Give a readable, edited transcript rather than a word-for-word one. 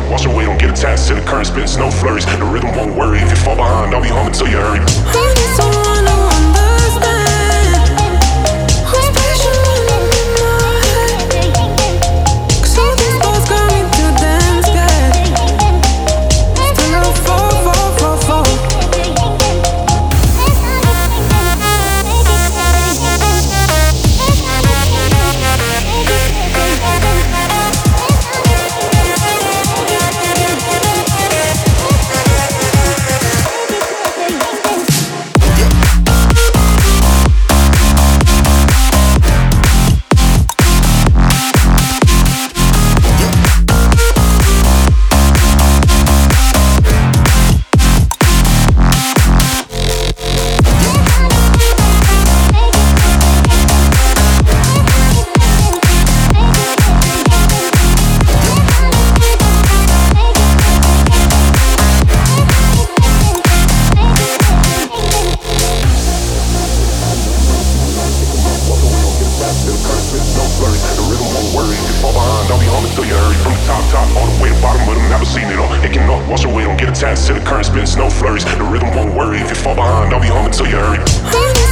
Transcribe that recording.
Watch your weight, don't get attached to the current, spin snow flurries. The rhythm won't worry if you fall behind. I'll be home until you hurry. I need someone who understands who's patient in my head. 'Cause all these thoughts got me too damn scared. Still I fall. Watch your weight, don't get attached to the current, spin snow flurries. The rhythm won't worry if you fall behind. I'll be home until you hurry.